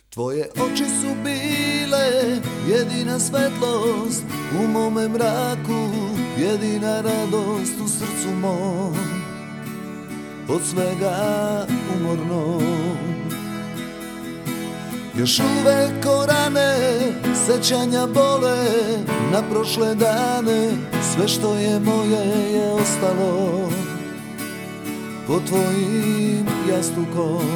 Tvoje oči su bile jedina svetlost u mome mraku, jedina radost u srcu mom, od svega umorno. Još uvek ko rane sećanja bole na prošle dane, sve što je moje je ostalo pod tvojim jastukom.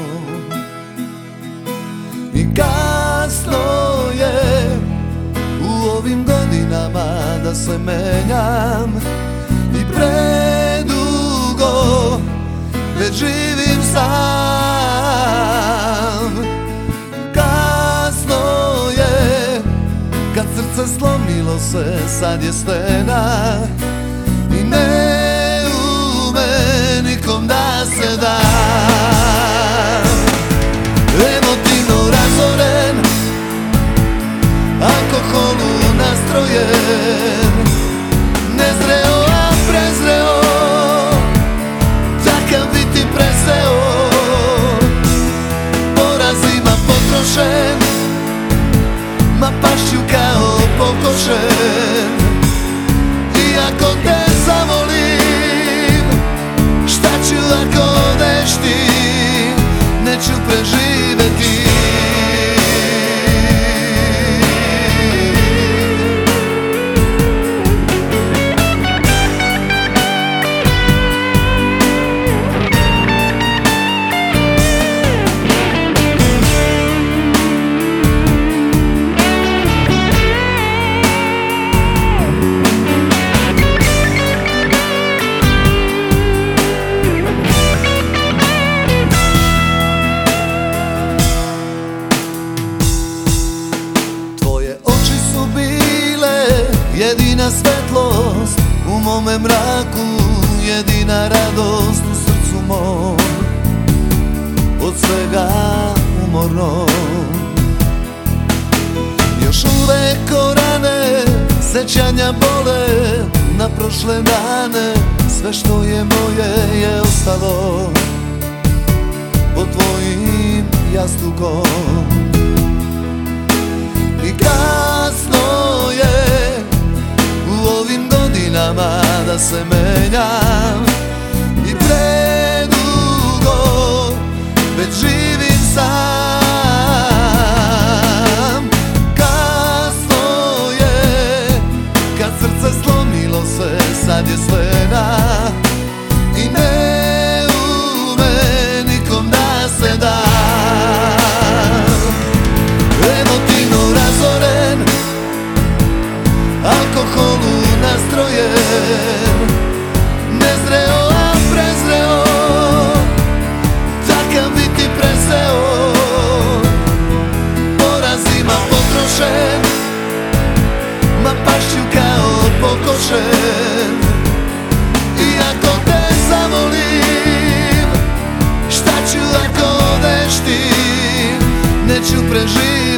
I kasno je u ovim godinama da se menjam, i predugo već živim sam. Kasno je kad srce slomilo se, sad je stena i ne ume nikom da se da. Emotivno razoren, alkoholu nastrojen, nezreo a prezreo, takav biti preseo, porazima potrošen, ma pašću kao pokošen. Iako te zavolim, šta ću ako odeš ti, neću preživeti. Jedina svetlost u mome mraku, jedina radost u srcu mom, od svega umorno. Još uvek ko rane sećanja bole na prošle dane, sve što je moje je ostalo pod tvojim jastukom. I kasno je u ovim godinama da se menjam, i predugo već živim sam. Kasno je kad srce slomilo se, sad je stena i ne ume nikom da se da. Emotivno razoren, alkoholu nastrojen, nezreo a prezreo, takav biti preseo, porazima potrošen, ma pašću kao pokošen. Iako te zavolim, šta ću ako odeš ti, neću preživeti.